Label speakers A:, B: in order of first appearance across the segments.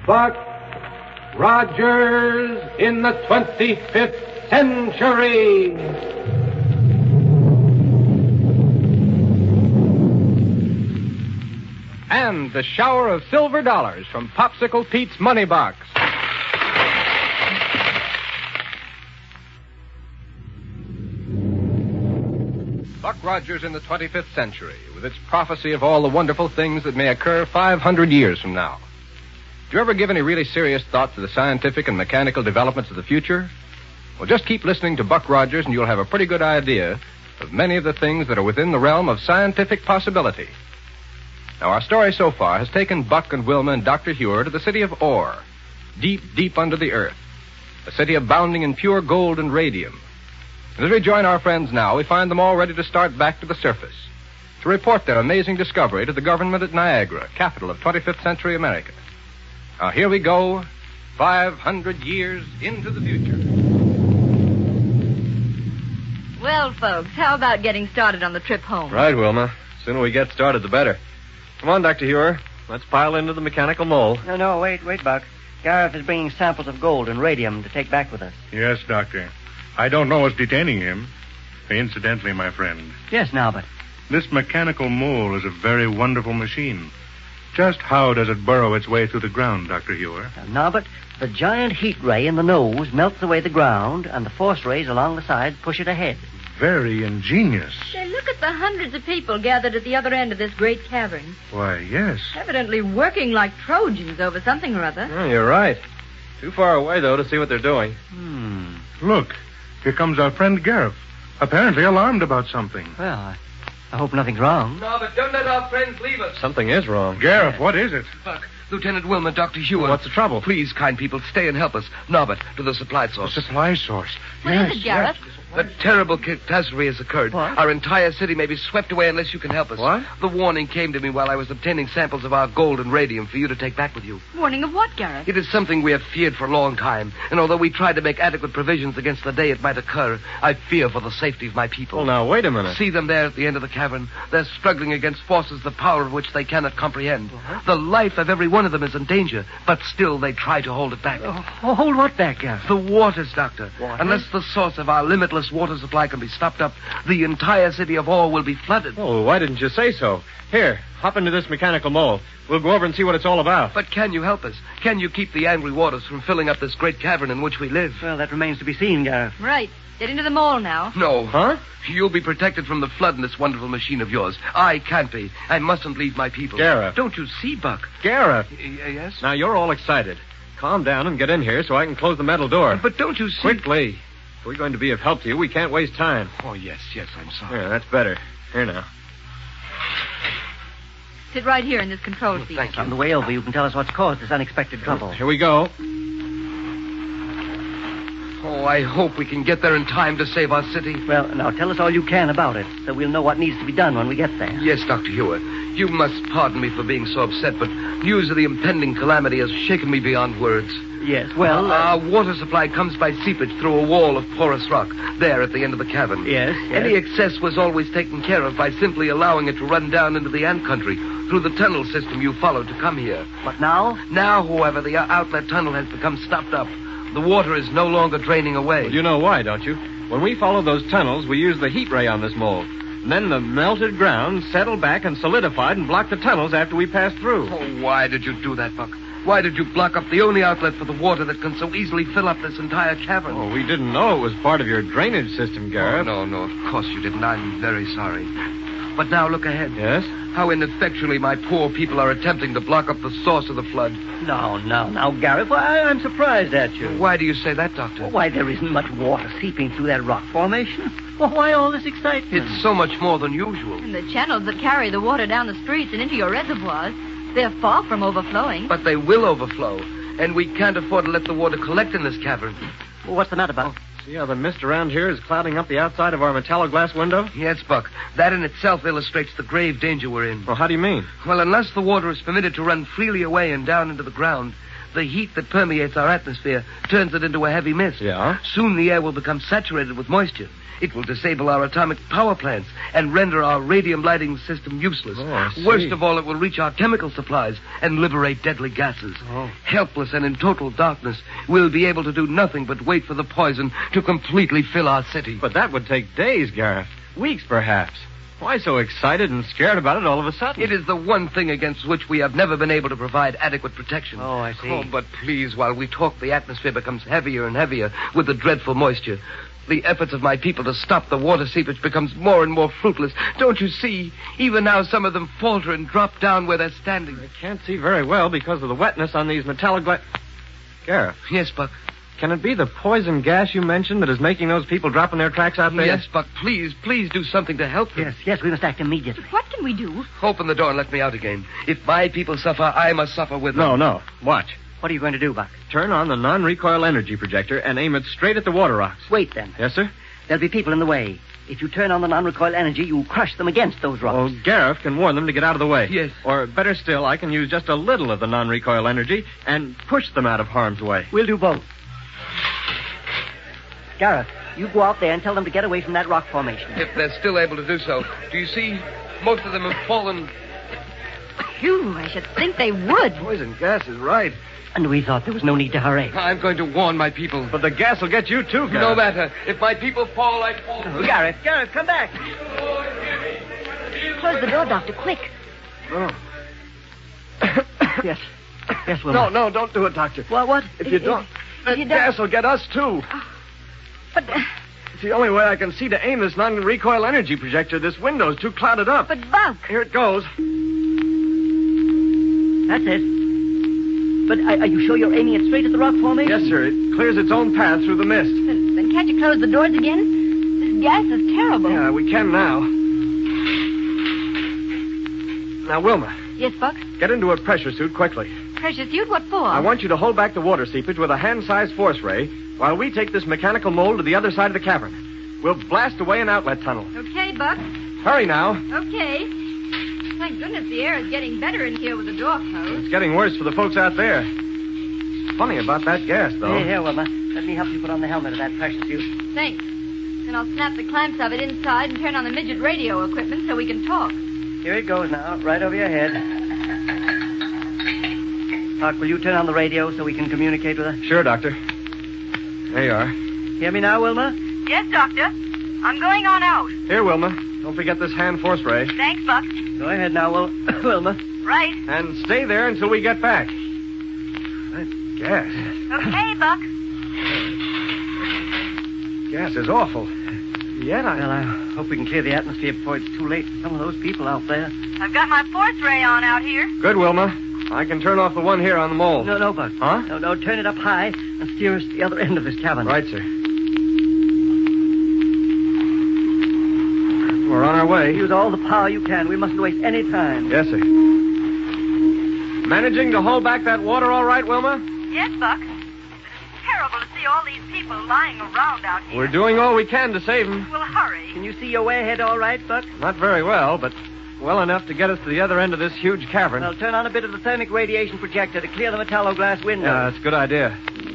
A: Buck Rogers in the 25th century. And the shower of silver dollars from Popsicle Pete's Money Box. Buck Rogers in the 25th century, with its prophecy of all the wonderful things that may occur 500 years from now. Do you ever give any really serious thought to the scientific and mechanical developments of the future? Well, just keep listening to Buck Rogers and you'll have a pretty good idea of many of the things that are within the realm of scientific possibility. Now, our story so far has taken Buck and Wilma and Dr. Hewer to the city of Ore, deep, deep under the earth, a city abounding in pure gold and radium. And as we join our friends now, we find them all ready to start back to the surface, to report their amazing discovery to the government at Niagara, capital of 25th century America. Now, here we go, 500 years into the future.
B: Well, folks, how about getting started on the trip home?
C: Right, Wilma. The sooner we get started, the better. Come on, Dr. Hewer. Let's pile into the mechanical mole.
D: No, wait, Buck. Gareth is bringing samples of gold and radium to take back with us.
E: Yes, Doctor. I don't know what's detaining him. Incidentally, my friend.
D: Yes, now, but...
E: This mechanical mole is a very wonderful machine. Just how does it burrow its way through the ground, Dr. Hewer?
D: Now, but the giant heat ray in the nose melts away the ground, and the force rays along the sides push it ahead.
E: Very ingenious.
B: Say, look at the hundreds of people gathered at the other end of this great cavern.
E: Why, yes.
B: Evidently working like Trojans over something or other.
C: Oh, you're right. Too far away, though, to see what they're doing.
E: Look, here comes our friend Gareth, apparently alarmed about something.
D: Well, I hope nothing's wrong.
F: No, but don't let our friends leave us.
C: Something is wrong.
E: Gareth, what is it?
F: Buck, Lieutenant Wilma, Dr. Hewer.
C: What's the trouble?
F: Please, kind people, stay and help us. Norbert, to the supply source.
E: The supply source.
B: What is it, Gareth?
F: A terrible catastrophe has occurred.
D: What?
F: Our entire city may be swept away unless you can help us.
C: What?
F: The warning came to me while I was obtaining samples of our gold and radium for you to take back with you.
B: Warning of what, Gareth?
F: It is something we have feared for a long time, and although we tried to make adequate provisions against the day it might occur, I fear for the safety of my people.
C: Well, now, wait a minute.
F: See them there at the end of the cavern. They're struggling against forces the power of which they cannot comprehend. The life of every one of them is in danger, but still they try to hold it back.
D: Oh, hold what back, Gareth?
F: The waters, Doctor.
D: Waters?
F: Unless the source of our limitless water supply can be stopped up, the entire city of Ore will be flooded.
C: Oh, why didn't you say so? Here, hop into this mechanical mole. We'll go over and see what it's all about.
F: But can you help us? Can you keep the angry waters from filling up this great cavern in which we live?
D: Well, that remains to be seen, Gareth.
B: Right. Get into the mole now.
F: No.
C: Huh?
F: You'll be protected from the flood in this wonderful machine of yours. I can't be. I mustn't leave my people.
C: Gareth.
F: Don't you see, Buck?
C: Gareth.
F: Yes?
C: Now, you're all excited. Calm down and get in here so I can close the metal door.
F: But don't you see...
C: Quickly. If we're going to be of help to you, we can't waste time.
F: Oh, yes, I'm sorry.
C: Yeah, that's better. Here now.
B: Sit right here in this control seat.
F: Thank you.
D: On the way over, you can tell us what's caused this unexpected trouble.
C: Here we go.
F: Oh, I hope we can get there in time to save our city.
D: Well, now tell us all you can about it, so we'll know what needs to be done when we get there.
F: Yes, Dr. Hewer. You must pardon me for being so upset, but news of the impending calamity has shaken me beyond words.
D: Yes, well...
F: Our water supply comes by seepage through a wall of porous rock, there at the end of the cavern.
D: Yes.
F: Any excess was always taken care of by simply allowing it to run down into the ant country through the tunnel system you followed to come here.
D: But now?
F: Now, however, the outlet tunnel has become stopped up. The water is no longer draining away.
C: Well, you know why, don't you? When we follow those tunnels, we use the heat ray on this mole. And then the melted ground settled back and solidified and blocked the tunnels after we passed through.
F: Oh, why did you do that, Buck? Why did you block up the only outlet for the water that can so easily fill up this entire cavern?
C: Oh, we didn't know it was part of your drainage system, Gareth.
F: Oh, no, of course you didn't. I'm very sorry. But now look ahead.
C: Yes?
F: How ineffectually my poor people are attempting to block up the source of the flood.
D: Now, Gareth, why, I'm surprised at you.
F: Why do you say that, Doctor?
D: Why, there isn't much water seeping through that rock formation. Well, why all this excitement?
F: It's so much more than usual.
B: And the channels that carry the water down the streets and into your reservoirs, they're far from overflowing.
F: But they will overflow, and we can't afford to let the water collect in this cavern.
D: Well, what's the matter, Buck?
C: See how the mist around here is clouding up the outside of our metallo-glass window?
F: Yes, Buck. That in itself illustrates the grave danger we're in.
C: Well, how do you mean?
F: Well, unless the water is permitted to run freely away and down into the ground, The heat that permeates our atmosphere turns it into a heavy mist.
C: Yeah?
F: Soon the air will become saturated with moisture. It will disable our atomic power plants and render our radium lighting system useless.
C: Oh, I see.
F: Worst of all, it will reach our chemical supplies and liberate deadly gases.
C: Oh.
F: Helpless and in total darkness, we'll be able to do nothing but wait for the poison to completely fill our city.
C: But that would take days, Gareth. Weeks, perhaps. Why so excited and scared about it all of a sudden?
F: It is the one thing against which we have never been able to provide adequate protection.
D: Oh, I see.
F: Oh, but please, while we talk, the atmosphere becomes heavier and heavier with the dreadful moisture. The efforts of my people to stop the water seepage becomes more and more fruitless. Don't you see? Even now, some of them falter and drop down where they're standing.
C: I can't see very well because of the wetness on these metallic Gareth,
F: Yes, Buck.
C: can it be the poison gas you mentioned that is making those people drop in their tracks out there?
F: Yes, Buck. Please do something to help them.
D: Yes, we must act immediately.
B: What can we do?
F: Open the door and let me out again. If my people suffer, I must suffer with them.
C: No. Watch.
D: What are you going to do, Buck?
C: Turn on the non-recoil energy projector and aim it straight at the water rocks.
D: Wait, then.
C: Yes, sir?
D: There'll be people in the way. If you turn on the non-recoil energy, you crush them against those rocks.
C: Well, Gareth can warn them to get out of the way.
F: Yes.
C: Or better still, I can use just a little of the non-recoil energy and push them out of harm's way.
D: We'll do both. Gareth, you go out there and tell them to get away from that rock formation.
F: If they're still able to do so. Do you see? Most of them have fallen.
B: Phew, I should think they would.
C: Poison gas is right.
D: And we thought there was no need to hurry.
F: I'm going to warn my people.
C: But the gas will get you too, Gareth.
F: No matter. If my people fall, I fall.
D: Gareth, come back.
B: Close the door, Doctor, quick.
C: Oh.
D: Yes, Wilma.
C: No, don't do it, Doctor.
D: What?
C: If you don't, that
B: you don't-
C: gas will get us too.
B: But
C: It's the only way I can see to aim this non-recoil energy projector. This window's too clouded up.
B: Buck.
C: Here it goes.
D: That's it. But are you sure you're aiming it straight at the rock formation?
C: Yes, sir. It clears its own path through the mist.
B: Then can't you close the doors again? This gas is terrible.
C: Yeah, we can now. Now, Wilma,
B: Yes, Buck?
C: get into a pressure suit quickly.
B: Precious suit, what for?
C: I want you to hold back the water seepage with a hand-sized force ray while we take this mechanical mold to the other side of the cavern. We'll blast away an outlet tunnel.
B: Okay, Buck.
C: Hurry now.
B: Okay. Thank goodness the air is getting better in here with the door closed.
C: It's getting worse for the folks out there. Funny about that gas, though.
D: Here, Wilma. Let me help you put on the helmet of that pressure suit.
B: Thanks. Then I'll snap the clamps of it inside and turn on the midget radio equipment so we can talk.
D: Here it goes now, right over your head. Doc, will you turn on the radio so we can communicate with her?
C: Sure, Doctor. There you are.
D: Hear me now, Wilma?
G: Yes, Doctor. I'm going on out.
C: Here, Wilma. Don't forget this hand force ray.
G: Thanks, Buck.
D: Go ahead now, Wilma.
G: Right.
C: And stay there until we get back. That gas.
G: Okay, Buck.
C: Gas is awful. Yet
D: Well, I hope we can clear the atmosphere before it's too late for some of those people out there.
G: I've got my force ray on out here.
C: Good, Wilma. I can turn off the one here on the mole.
D: No, Buck.
C: Huh?
D: No, turn it up high and steer us to the other end of this cavern.
C: Right, sir. We're on our way.
D: Use all the power you can. We mustn't waste any time.
C: Yes, sir. Managing to hold back that water all right, Wilma?
G: Yes, Buck. It's terrible to see all these people lying around out here.
C: We're doing all we can to save them.
G: Well, hurry.
D: Can you see your way ahead all right, Buck?
C: Not very well, but well enough to get us to the other end of this huge cavern.
D: Well, turn on a bit of the thermic radiation projector to clear the metallo-glass window.
C: Yeah, that's a good idea.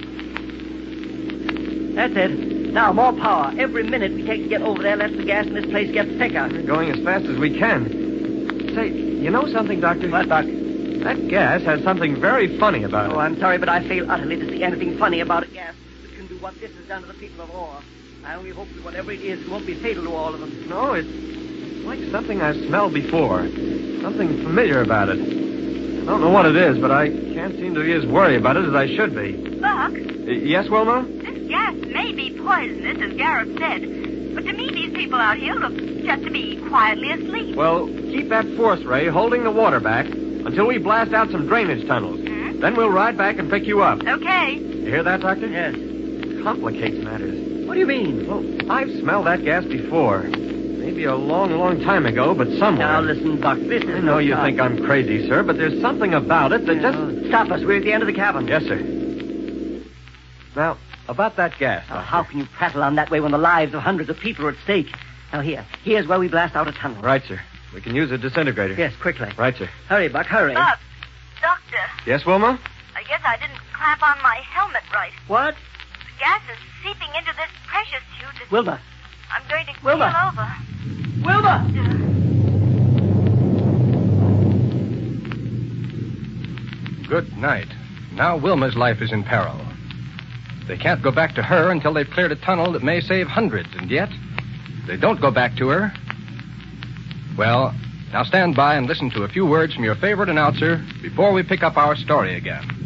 D: That's it. Now, more power. Every minute we take to get over there lets the gas in this place get thicker.
C: We're going as fast as we can. Say, you know something, Doctor?
D: What, Buck?
C: That gas has something very funny about it.
D: Oh, I'm sorry, but I fail utterly to see anything funny about a gas that can do what this has done to the people of Ore. I only hope that whatever it is won't be fatal to all of them.
C: No, it's like something I've smelled before. Something familiar about it. I don't know what it is, but I can't seem to be as worried about it as I should be.
G: Buck,
C: Yes, Wilma?
G: this gas may be poisonous, as Garrett said, but to me these people out here look just to be quietly asleep.
C: Well, keep that force ray holding the water back until we blast out some drainage tunnels.
G: Hmm?
C: Then we'll ride back and pick you up.
G: Okay.
C: You hear that, Doctor?
D: Yes.
C: Complicates matters.
D: What do you mean?
C: Well, I've smelled that gas before. Maybe a long, long time ago, but somewhere.
D: Now, listen, Buck, this is
C: I know
D: no
C: you
D: time.
C: think I'm crazy, sir, but there's something about it that just...
D: Stop us. We're at the end of the cavern.
C: Yes, sir. Now, about that gas,
D: Now,
C: Doctor.
D: how can you prattle on that way when the lives of hundreds of people are at stake? Now, here's where we blast out a tunnel.
C: Right, sir. We can use a disintegrator.
D: Yes, quickly.
C: Right, sir.
D: Hurry, Buck, hurry.
G: Buck, Doctor,
C: Yes, Wilma?
G: guess I didn't clamp on my helmet right.
D: What?
G: The gas is seeping into this pressure suit.
D: Wilma.
G: I'm going to
D: Wilma.
G: keel over.
D: Wilma!
A: Good night. Now Wilma's life is in peril. They can't go back to her until they've cleared a tunnel that may save hundreds, and yet they don't go back to her. Well, now stand by and listen to a few words from your favorite announcer before we pick up our story again.